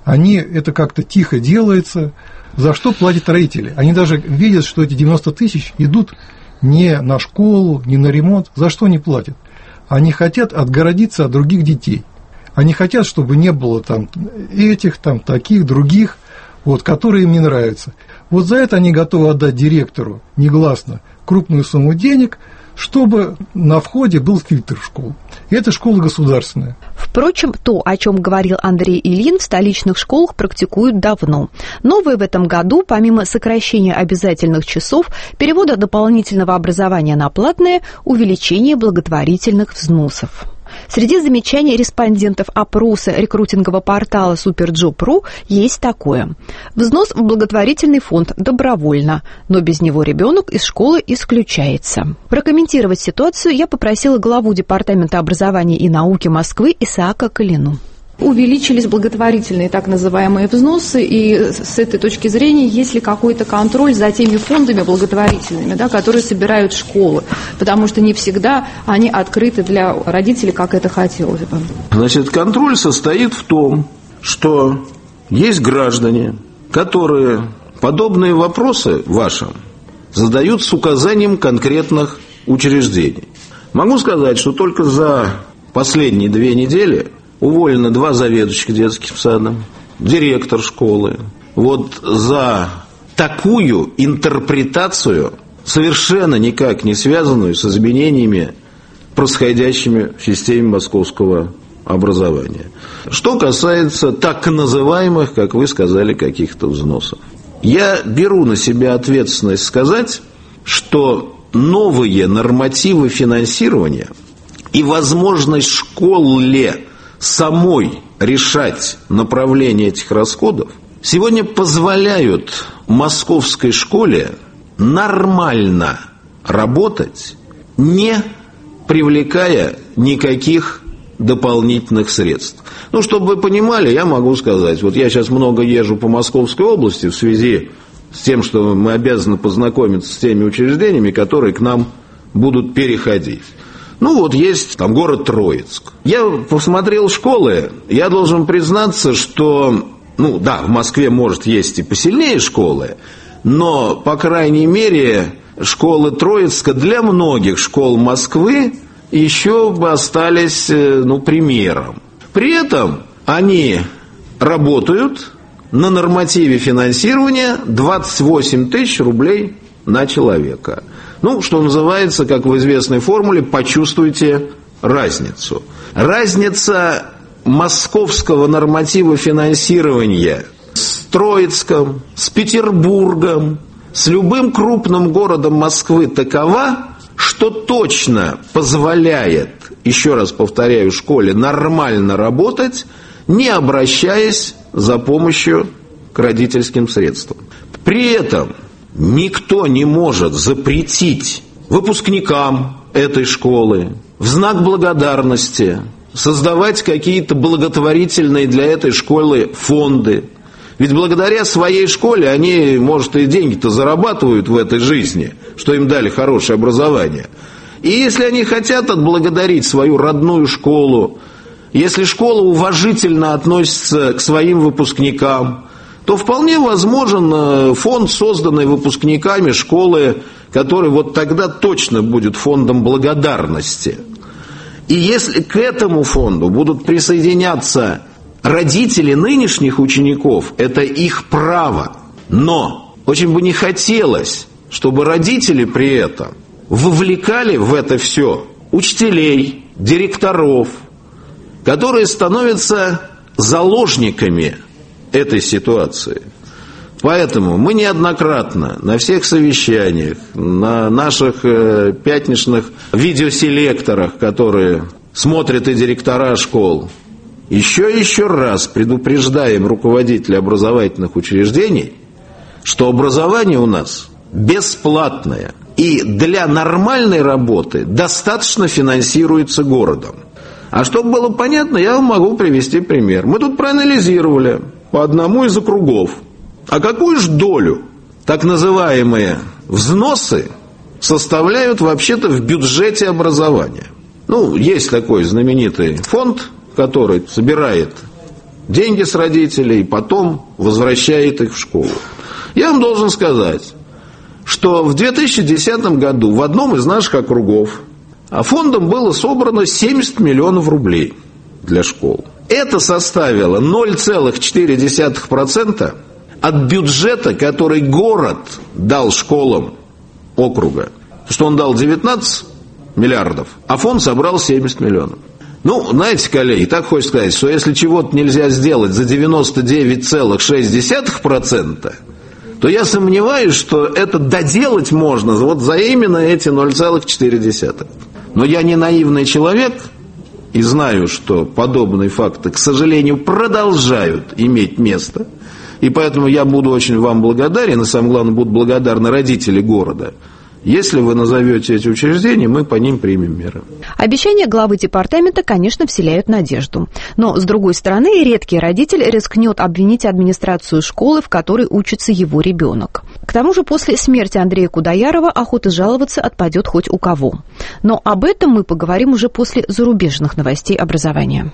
Это как-то тихо делается. За что платят родители? Они даже видят, что эти 90 тысяч идут не на школу, не на ремонт. За что они платят? Они хотят отгородиться от других детей. Они хотят, чтобы не было там этих, там таких, других, которые им не нравятся. Вот за это они готовы отдать директору негласно крупную сумму денег, чтобы на входе был фильтр в школу. И это школа государственная. Впрочем, то, о чем говорил Андрей Ильин, в столичных школах практикуют давно. Новое в этом году, помимо сокращения обязательных часов, перевода дополнительного образования на платное, увеличение благотворительных взносов. Среди замечаний респондентов опроса рекрутингового портала Superjob.ru есть такое. Взнос в благотворительный фонд добровольно, но без него ребенок из школы исключается. Прокомментировать ситуацию я попросила главу Департамента образования и науки Москвы Исаака Калину. Увеличились благотворительные так называемые взносы, и с этой точки зрения есть ли какой-то контроль за теми фондами благотворительными, которые собирают школы, потому что не всегда они открыты для родителей, как это хотелось бы. Значит, контроль состоит в том, что есть граждане, которые подобные вопросы вашим задают с указанием конкретных учреждений. Могу сказать, что только за последние 2 недели уволено 2 заведующих детским садом, директор школы. Вот за такую интерпретацию, совершенно никак не связанную с изменениями, происходящими в системе московского образования. Что касается так называемых, как вы сказали, каких-то взносов. Я беру на себя ответственность сказать, что новые нормативы финансирования и возможность школе самой решать направление этих расходов сегодня позволяют московской школе нормально работать, не привлекая никаких дополнительных средств. Чтобы вы понимали, я могу сказать, вот я сейчас много езжу по Московской области в связи с тем, что мы обязаны познакомиться с теми учреждениями, которые к нам будут переходить. Есть там город Троицк. Я посмотрел школы, я должен признаться, что, в Москве, может, есть и посильнее школы, но, по крайней мере, школы Троицка для многих школ Москвы еще бы остались, примером. При этом они работают на нормативе финансирования 28 тысяч рублей на человека. Что называется, как в известной формуле, почувствуйте разницу. Разница московского норматива финансирования с Троицком, с Петербургом, с любым крупным городом Москвы такова, что точно позволяет, еще раз повторяю, школе нормально работать, не обращаясь за помощью к родительским средствам. При этом никто не может запретить выпускникам этой школы в знак благодарности создавать какие-то благотворительные для этой школы фонды. Ведь благодаря своей школе они, может, и деньги-то зарабатывают в этой жизни, что им дали хорошее образование. И если они хотят отблагодарить свою родную школу, если школа уважительно относится к своим выпускникам, то вполне возможен фонд, созданный выпускниками школы, который вот тогда точно будет фондом благодарности. И если к этому фонду будут присоединяться Родители нынешних учеников – это их право. Но очень бы не хотелось, чтобы родители при этом вовлекали в это все учителей, директоров, которые становятся заложниками этой ситуации. Поэтому мы неоднократно на всех совещаниях, на наших пятничных видеоселекторах, которые смотрят и директора школ, еще раз предупреждаем руководителей образовательных учреждений, что образование у нас бесплатное и для нормальной работы достаточно финансируется городом. А чтобы было понятно, я вам могу привести пример. Мы тут проанализировали по одному из округов, а какую же долю так называемые взносы составляют вообще-то в бюджете образования. Есть такой знаменитый фонд, который собирает деньги с родителей и потом возвращает их в школу. Я вам должен сказать, что в 2010 году в одном из наших округов фондом было собрано 70 миллионов рублей для школ. Это составило 0,4% от бюджета, который город дал школам округа. Потому что он дал 19 миллиардов, а фонд собрал 70 миллионов. Знаете, коллеги, так хочется сказать, что если чего-то нельзя сделать за 99,6%, то я сомневаюсь, что это доделать можно за именно эти 0,4%. Но я не наивный человек и знаю, что подобные факты, к сожалению, продолжают иметь место. И поэтому я буду очень вам благодарен, и самое главное, будут благодарны родители города. Если вы назовете эти учреждения, мы по ним примем меры. Обещания главы департамента, конечно, вселяют надежду. Но, с другой стороны, редкий родитель рискнет обвинить администрацию школы, в которой учится его ребенок. К тому же, после смерти Андрея Кудаярова охота жаловаться отпадет хоть у кого. Но об этом мы поговорим уже после зарубежных новостей образования.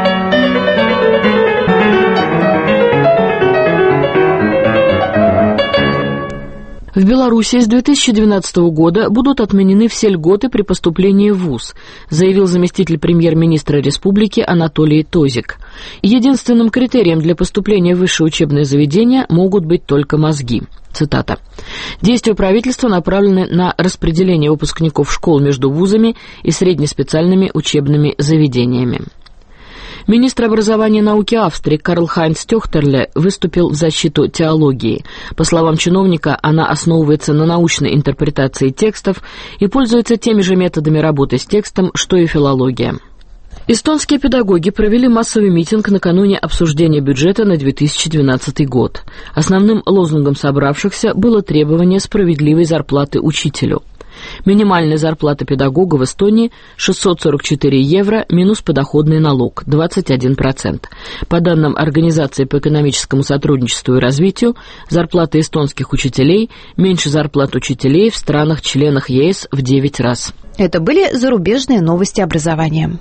В Беларуси с 2012 года будут отменены все льготы при поступлении в вуз, заявил заместитель премьер-министра республики Анатолий Тозик. Единственным критерием для поступления в высшее учебное заведение могут быть только мозги. Цитата. Действия правительства направлены на распределение выпускников школ между вузами и среднеспециальными учебными заведениями. Министр образования и науки Австрии Карл-Хайнц Тёхтерле выступил в защиту теологии. По словам чиновника, она основывается на научной интерпретации текстов и пользуется теми же методами работы с текстом, что и филология. Эстонские педагоги провели массовый митинг накануне обсуждения бюджета на 2012 год. Основным лозунгом собравшихся было требование справедливой зарплаты учителю. Минимальная зарплата педагога в Эстонии 644 евро минус подоходный налог 21%. По данным Организации по экономическому сотрудничеству и развитию, зарплата эстонских учителей меньше зарплат учителей в странах-членах ЕС в 9 раз. Это были зарубежные новости образования.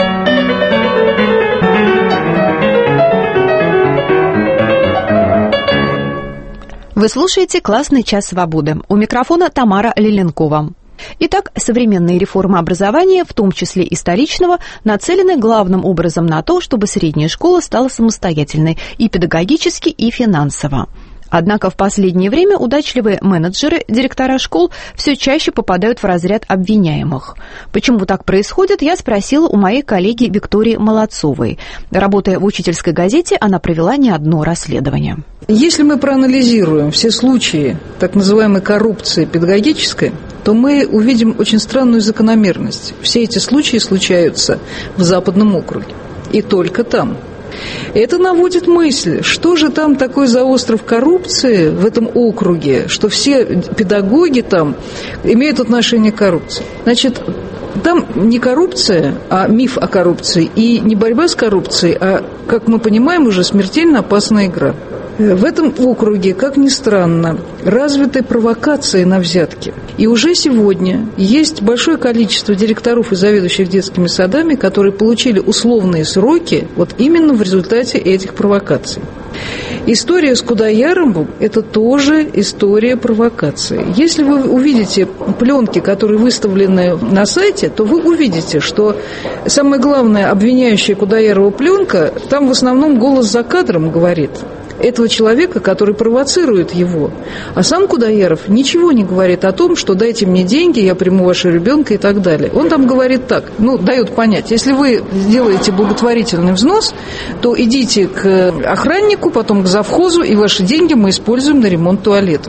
Вы слушаете «Классный час свободы». У микрофона Тамара Лиленкова. Итак, современные реформы образования, в том числе и столичного, нацелены главным образом на то, чтобы средняя школа стала самостоятельной и педагогически, и финансово. Однако в последнее время удачливые менеджеры, директора школ все чаще попадают в разряд обвиняемых. Почему так происходит, я спросила у моей коллеги Виктории Молодцовой. Работая в учительской газете, она провела не одно расследование. Если мы проанализируем все случаи так называемой коррупции педагогической, то мы увидим очень странную закономерность. Все эти случаи случаются в Западном округе. И только там. Это наводит мысль, что же там такой за остров коррупции в этом округе, что все педагоги там имеют отношение к коррупции. Значит, там не коррупция, а миф о коррупции, и не борьба с коррупцией, а, как мы понимаем, уже смертельно опасная игра. В этом округе, как ни странно, развиты провокации на взятки. И уже сегодня есть большое количество директоров и заведующих детскими садами, которые получили условные сроки вот именно в результате этих провокаций. История с Кудаяровым – это тоже история провокации. Если вы увидите пленки, которые выставлены на сайте, то вы увидите, что самая главная обвиняющая Кудаярова пленка, там в основном голос за кадром говорит этого человека, который провоцирует его. А сам Кудаяров ничего не говорит о том, что дайте мне деньги, я приму вашего ребенка и так далее. Он там говорит так, дает понять, если вы сделаете благотворительный взнос, то идите к охраннику, потом к завхозу, и ваши деньги мы используем на ремонт туалетов.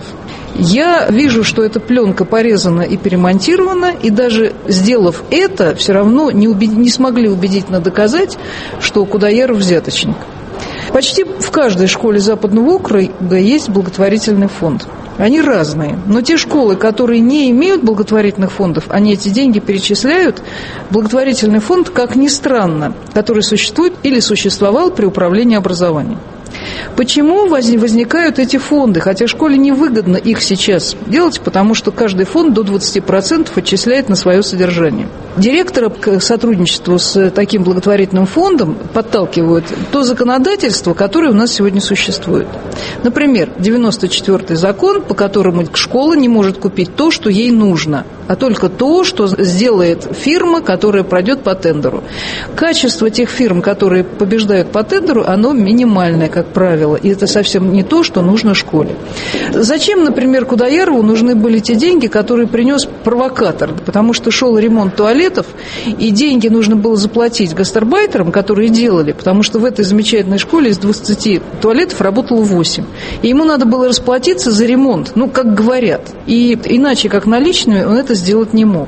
Я вижу, что эта пленка порезана и перемонтирована, и даже сделав это, все равно не смогли убедительно доказать, что Кудаяров взяточник. Почти в каждой школе Западного округа есть благотворительный фонд. Они разные. Но те школы, которые не имеют благотворительных фондов, они эти деньги перечисляют в благотворительный фонд, как ни странно, который существует или существовал при управлении образованием. Почему возникают эти фонды? Хотя школе невыгодно их сейчас делать, потому что каждый фонд до 20% отчисляет на свое содержание. Директора к сотрудничеству с таким благотворительным фондом подталкивают то законодательство, которое у нас сегодня существует. Например, 94-й закон, по которому школа не может купить то, что ей нужно, а только то, что сделает фирма, которая пройдет по тендеру. Качество тех фирм, которые побеждают по тендеру, оно минимальное, как правило, и это совсем не то, что нужно школе. Зачем, например, Кудаярову нужны были те деньги, которые принес провокатор? Потому что шел ремонт туалетов, и деньги нужно было заплатить гастарбайтерам, которые делали, потому что в этой замечательной школе из 20 туалетов работало 8. И ему надо было расплатиться за ремонт, как говорят. И иначе, как наличными, он это сделать не мог.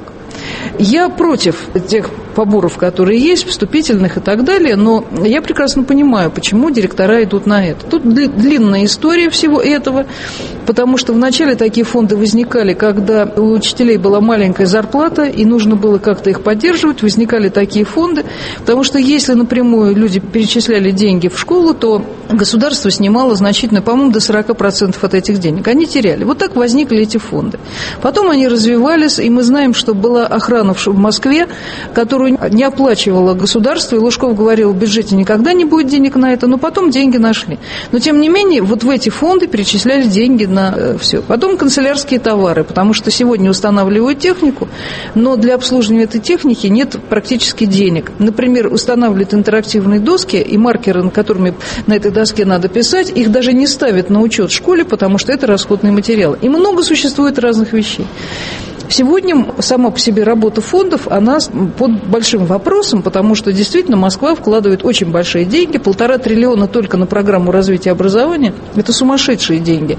Я против тех поборов, которые есть, вступительных и так далее, но я прекрасно понимаю, почему директора идут на это. Тут длинная история всего этого, потому что вначале такие фонды возникали, когда у учителей была маленькая зарплата, и нужно было как-то их поддерживать, возникали такие фонды, потому что если напрямую люди перечисляли деньги в школу, то государство снимало значительно, по-моему, до 40% от этих денег. Они теряли. Вот так возникли эти фонды. Потом они развивались, и мы знаем, что была охрана в Москве, которую не оплачивало государство, и Лужков говорил, в бюджете никогда не будет денег на это, но потом деньги нашли. Но, тем не менее, вот в эти фонды перечислялись деньги на все. Потом канцелярские товары, потому что сегодня устанавливают технику, но для обслуживания этой техники нет практически денег. Например, устанавливают интерактивные доски, и маркеры, которыми на этой доске надо писать, их даже не ставят на учет в школе, потому что это расходный материал. И много существует разных вещей. Сегодня сама по себе работа фондов, она под большим вопросом, потому что действительно Москва вкладывает очень большие деньги, 1,5 триллиона только на программу развития образования, это сумасшедшие деньги.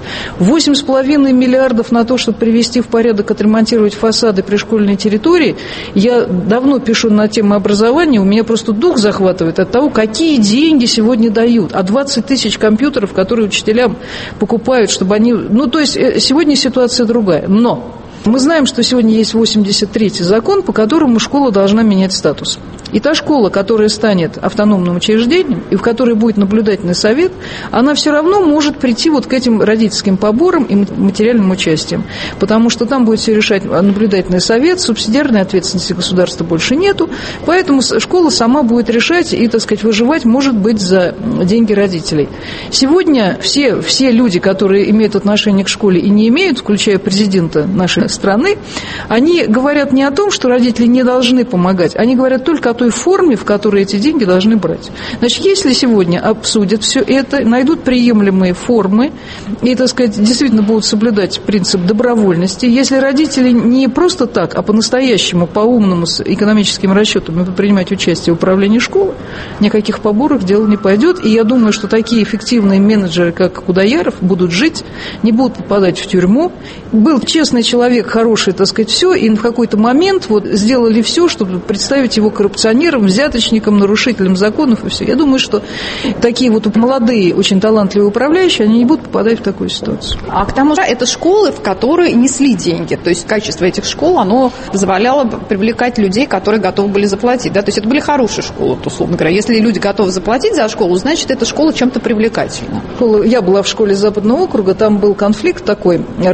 8,5 миллиардов на то, чтобы привести в порядок, отремонтировать фасады пришкольной территории. Я давно пишу на тему образования, у меня просто дух захватывает от того, какие деньги сегодня дают. А 20 тысяч компьютеров, которые учителям покупают, чтобы они... то есть сегодня ситуация другая, но... Мы знаем, что сегодня есть 83-й закон, по которому школа должна менять статус. И та школа, которая станет автономным учреждением, и в которой будет наблюдательный совет, она все равно может прийти вот к этим родительским поборам и материальным участием. Потому что там будет все решать наблюдательный совет, субсидиарной ответственности государства больше нету, поэтому школа сама будет решать и, выживать, может быть, за деньги родителей. Сегодня все люди, которые имеют отношение к школе и не имеют, включая президента нашей страны, они говорят не о том, что родители не должны помогать, они говорят только о той форме, в которой эти деньги должны брать. Значит, если сегодня обсудят все это, найдут приемлемые формы и, действительно будут соблюдать принцип добровольности, если родители не просто так, а по-настоящему, по-умному, с экономическими расчетами принимать участие в управлении школы, никаких поборов дело не пойдет. И я думаю, что такие эффективные менеджеры, как Кудаяров, будут жить, не будут попадать в тюрьму. Был честный человек, хороший, все, и в какой-то момент сделали все, чтобы представить его коррупционером, взяточником, нарушителем законов и все. Я думаю, что такие молодые, очень талантливые управляющие, они не будут попадать в такую ситуацию. А к тому же это школы, в которые несли деньги. То есть качество этих школ, оно позволяло привлекать людей, которые готовы были заплатить. Да? То есть это были хорошие школы, условно говоря. Если люди готовы заплатить за школу, значит, эта школа чем-то привлекательна. Я была в школе Западного округа, там был конфликт такой. Родители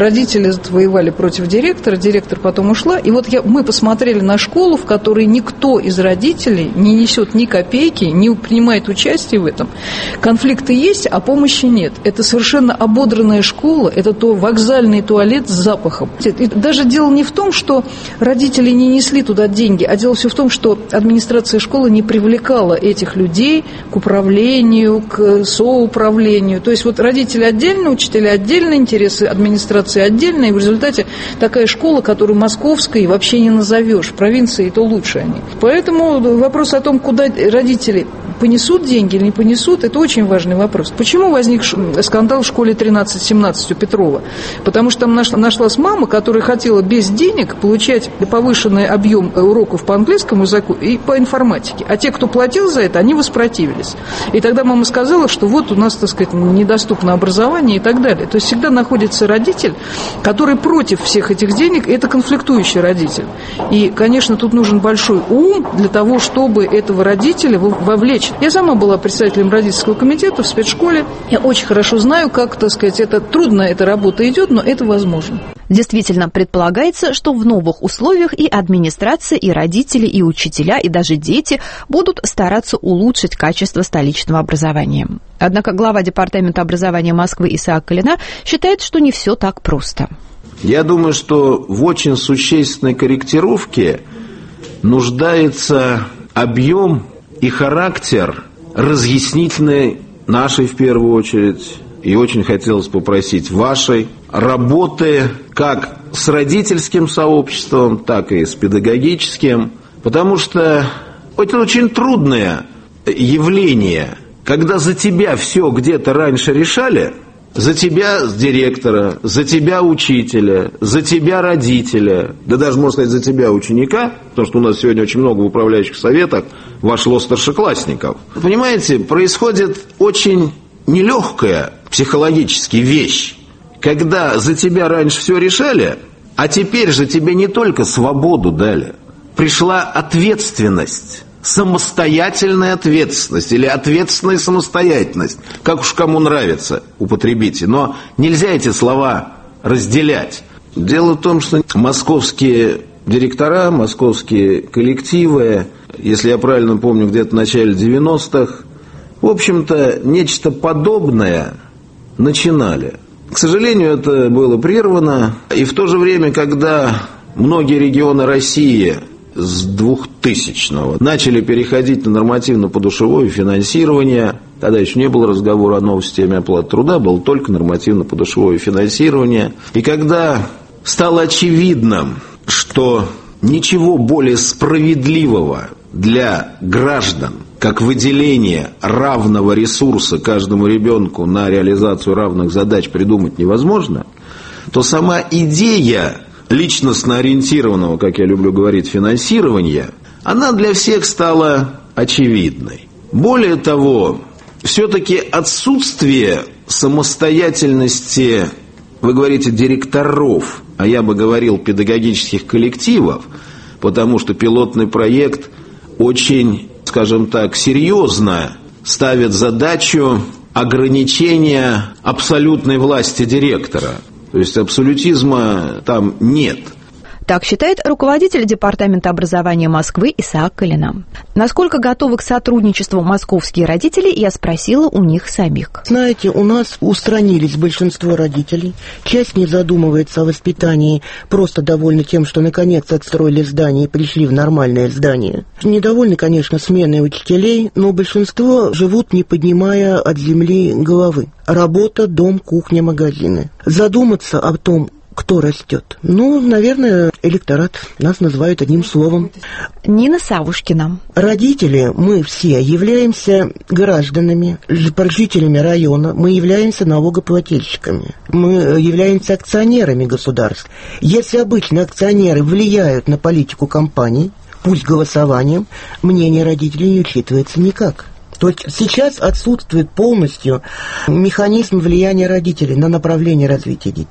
лет воевали против директора, директор потом ушла, и вот мы посмотрели на школу, в которой никто из родителей не несет ни копейки, не принимает участие в этом. Конфликты есть, а помощи нет. Это совершенно ободранная школа, это вокзальный туалет с запахом. И даже дело не в том, что родители не несли туда деньги, а дело все в том, что администрация школы не привлекала этих людей к управлению, к соуправлению. То есть вот родители отдельно, учителя отдельно, интересы администрации отдельно, и в результате такая школа, которую московской вообще не назовешь, в провинции то лучше они. Поэтому вопрос о том, куда родители понесут деньги или не понесут, это очень важный вопрос. Почему возник скандал в школе 13-17 у Петрова? Потому что там нашлась мама, которая хотела без денег получать повышенный объем уроков по английскому языку и по информатике. А те, кто платил за это, они воспротивились. И тогда мама сказала, что вот у нас, так сказать, недоступно образование и так далее. То есть всегда находится родитель, который против всех этих денег, это конфликтующий родитель. И, конечно, тут нужен большой ум для того, чтобы этого родителя вовлечь. Я сама была председателем родительского комитета в спецшколе. Я очень хорошо знаю, как, так сказать, трудно эта работа идет, но это возможно. Действительно, предполагается, что в новых условиях и администрация, и родители, и учителя, и даже дети будут стараться улучшить качество столичного образования. Однако глава Департамента образования Москвы Исаак Калина считает, что не все так просто. Я думаю, что в очень существенной корректировке нуждается объем и характер разъяснительной нашей, в первую очередь, и очень хотелось попросить вашей работы как с родительским сообществом, так и с педагогическим, потому что это очень трудное явление, когда за тебя все где-то раньше решали, за тебя директора, за тебя учителя, за тебя родителя, да даже, можно сказать, за тебя ученика, потому что у нас сегодня очень много в управляющих советах вошло старшеклассников. Понимаете, происходит очень нелегкая психологически вещь, когда за тебя раньше все решали, а теперь же тебе не только свободу дали, пришла ответственность. Самостоятельная ответственность или ответственная самостоятельность, как уж кому нравится, употребите. Но нельзя эти слова разделять. Дело в том, что московские директора, московские коллективы, если я правильно помню, где-то в начале 90-х, в общем-то, нечто подобное начинали. К сожалению, это было прервано. И в то же время, когда многие регионы России с 2000-го начали переходить на нормативно-подушевое финансирование. Тогда еще не было разговора о новой системе оплаты труда, было только нормативно-подушевое финансирование. И когда стало очевидным, что ничего более справедливого для граждан, как выделение равного ресурса каждому ребенку на реализацию равных задач, придумать невозможно, то сама идея личностно ориентированного, как я люблю говорить, финансирования, она для всех стала очевидной. Более того, все-таки отсутствие самостоятельности, вы говорите, директоров, а я бы говорил педагогических коллективов, потому что пилотный проект очень, скажем так, серьезно ставит задачу ограничения абсолютной власти директора. То есть абсолютизма там нет. Так считает руководитель Департамента образования Москвы Исаак Калина. Насколько готовы к сотрудничеству московские родители, я спросила у них самих. Знаете, у нас устранились большинство родителей. Часть не задумывается о воспитании, просто довольны тем, что наконец отстроили здание и пришли в нормальное здание. Недовольны, конечно, сменой учителей, но большинство живут, не поднимая от земли головы. Работа, дом, кухня, магазины. Задуматься о том, кто растет? Ну, наверное, электорат. Нас называют одним словом. Нина Савушкина. Родители, мы все являемся гражданами, жителями района, мы являемся налогоплательщиками, мы являемся акционерами государств. Если обычно акционеры влияют на политику компаний, пусть голосованием, мнение родителей не учитывается никак. То есть сейчас отсутствует полностью механизм влияния родителей на направление развития детей.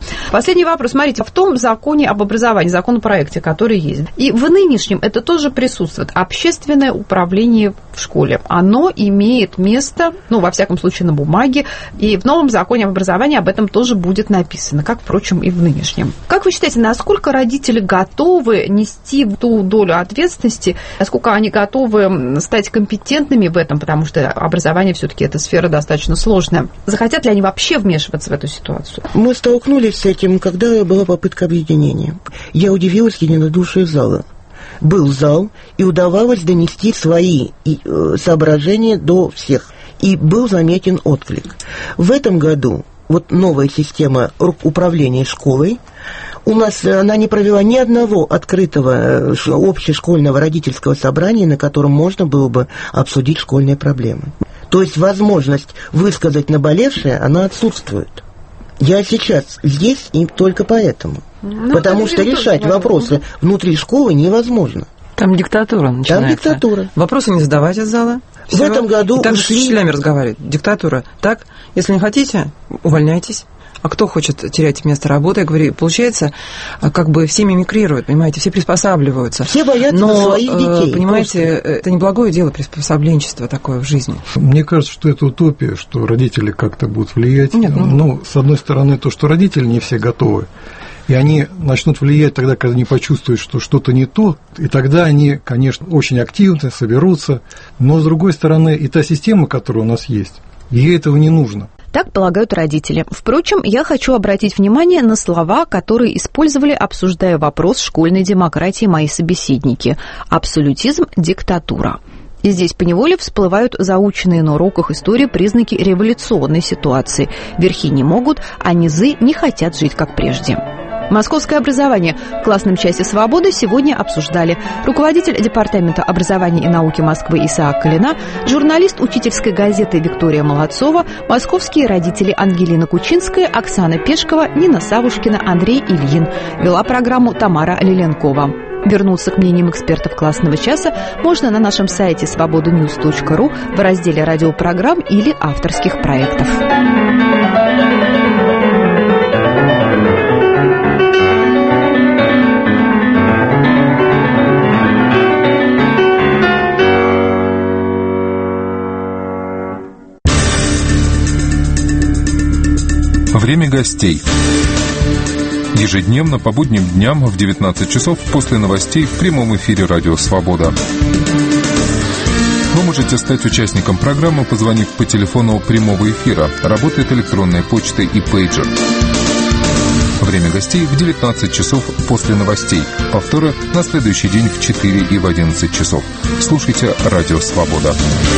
Последний вопрос. Смотрите, в том законе об образовании, законопроекте, который есть, и в нынешнем это тоже присутствует. Общественное управление в школе. Оно имеет место, во всяком случае, на бумаге, и в новом законе об образовании об этом тоже будет написано, как, впрочем, и в нынешнем. Как вы считаете, насколько родители готовы нести ту долю ответственности, насколько они готовы стать компетентными в этом, потому что образование все-таки эта сфера достаточно сложная. Захотят ли они вообще вмешиваться в эту ситуацию? Мы столкнулись с этим, когда была попытка объединения. Я удивилась единодушию зала. Был зал, и удавалось донести свои соображения до всех. И был заметен отклик. В этом году новая система управления школой, у нас она не провела ни одного открытого общешкольного родительского собрания, на котором можно было бы обсудить школьные проблемы. То есть возможность высказать наболевшее, она отсутствует. Я сейчас здесь и только поэтому. Потому что решать вопросы внутри школы невозможно. Там диктатура начинается. Там диктатура. Вопросы не задавать из зала. В этом году и также с учителями разговаривать. Диктатура. Так, если не хотите, увольняйтесь. А кто хочет терять место работы, я говорю, получается, как бы все мимикрируют, понимаете, все приспосабливаются. Все боятся своих детей. Понимаете, это неблагое дело, приспособленчество такое в жизни. Мне кажется, что это утопия, что родители как-то будут влиять. Нет, с одной стороны, то, что родители не все готовы. И они начнут влиять тогда, когда они почувствуют, что что-то не то, и тогда они, конечно, очень активно соберутся. Но, с другой стороны, и та система, которая у нас есть, ей этого не нужно. Так полагают родители. Впрочем, я хочу обратить внимание на слова, которые использовали, обсуждая вопрос школьной демократии, мои собеседники. Абсолютизм, диктатура. И здесь поневоле всплывают заученные на уроках истории признаки революционной ситуации. Верхи не могут, а низы не хотят жить как прежде. Московское образование в классном часе «Свободы» сегодня обсуждали руководитель Департамента образования и науки Москвы Исаак Калина, журналист учительской газеты Виктория Молодцова, московские родители Ангелина Кучинская, Оксана Пешкова, Нина Савушкина, Андрей Ильин. Вела программу Тамара Лиленкова. Вернуться к мнениям экспертов классного часа можно на нашем сайте свободаnews.ру в разделе радиопрограмм или авторских проектов. Время гостей. Ежедневно по будним дням в 19 часов после новостей в прямом эфире «Радио Свобода». Вы можете стать участником программы, позвонив по телефону прямого эфира. Работает электронная почта и пейджер. Время гостей в 19 часов после новостей. Повторы на следующий день в 4 и в 11 часов. Слушайте «Радио Свобода».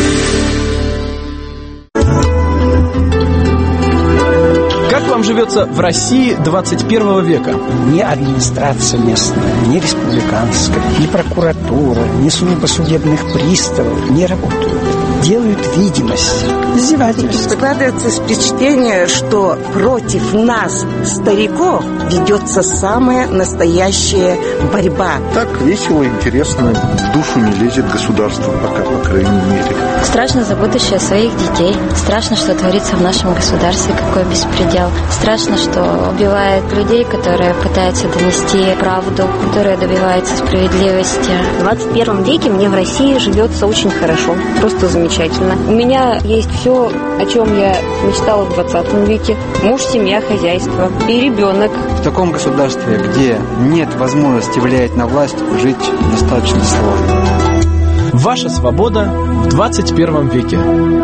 Как вам живется в России 21 века? Ни администрация местная, ни республиканская, ни прокуратура, ни служба судебных приставов не работают. Делают видимость, издевательство. Складывается впечатление, что против нас, стариков, ведется самая настоящая борьба. Так весело, интересно, в душу не лезет государство пока, по крайней мере. Страшно за будущее своих детей. Страшно, что творится в нашем государстве, какой беспредел. Страшно, что убивают людей, которые пытаются донести правду, которые добиваются справедливости. В 21 веке мне в России живется очень хорошо, просто замечательно. У меня есть все, о чем я мечтала в 20 веке. Муж, семья, хозяйство и ребенок. В таком государстве, где нет возможности влиять на власть, жить достаточно сложно. Ваша свобода в 21 веке.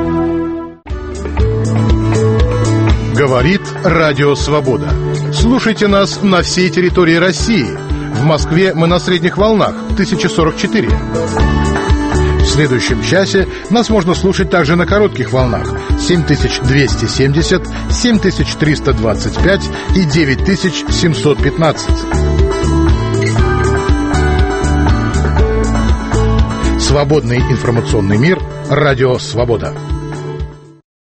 Говорит Радио Свобода. Слушайте нас на всей территории России. В Москве мы на средних волнах 1044. В следующем часе нас можно слушать также на коротких волнах 7270, 7325 и 9715. Свободный информационный мир. Радио Свобода.